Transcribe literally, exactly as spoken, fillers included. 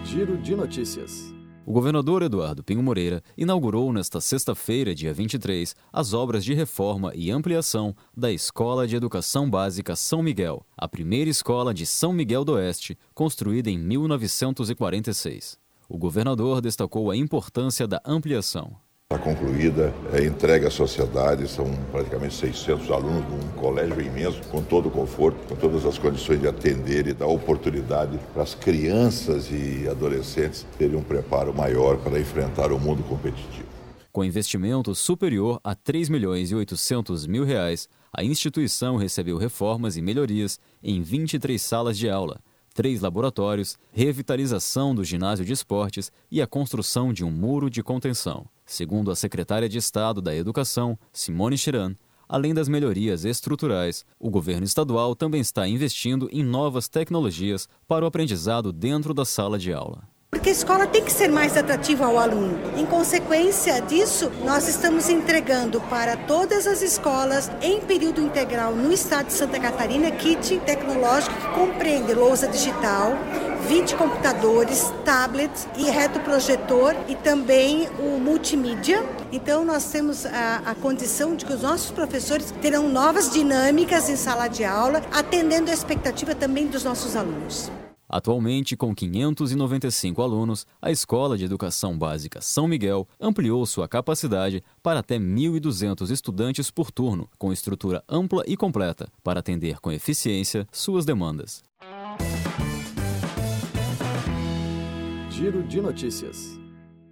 Giro de Notícias. O governador Eduardo Pinho Moreira inaugurou nesta sexta-feira, dia vinte e três, as obras de reforma e ampliação da Escola de Educação Básica São Miguel, a primeira escola de São Miguel do Oeste, construída em mil novecentos e quarenta e seis. O governador destacou a importância da ampliação. Está concluída, é entregue à sociedade, são praticamente seiscentos alunos num colégio imenso, com todo o conforto, com todas as condições de atender e dar oportunidade para as crianças e adolescentes terem um preparo maior para enfrentar o mundo competitivo. Com investimento superior a três milhões e oitocentos mil reais, a instituição recebeu reformas e melhorias em vinte e três salas de aula, três laboratórios, revitalização do ginásio de esportes e a construção de um muro de contenção. Segundo a secretária de Estado da Educação, Simone Chiran, além das melhorias estruturais, o governo estadual também está investindo em novas tecnologias para o aprendizado dentro da sala de aula. Porque a escola tem que ser mais atrativa ao aluno. Em consequência disso, nós estamos entregando para todas as escolas, em período integral no estado de Santa Catarina, kit tecnológico que compreende lousa digital, vinte computadores, tablets e retroprojetor e também o multimídia. Então nós temos a, a condição de que os nossos professores terão novas dinâmicas em sala de aula, atendendo a expectativa também dos nossos alunos. Atualmente, com quinhentos e noventa e cinco alunos, a Escola de Educação Básica São Miguel ampliou sua capacidade para até mil e duzentos estudantes por turno, com estrutura ampla e completa, para atender com eficiência suas demandas. Giro de Notícias.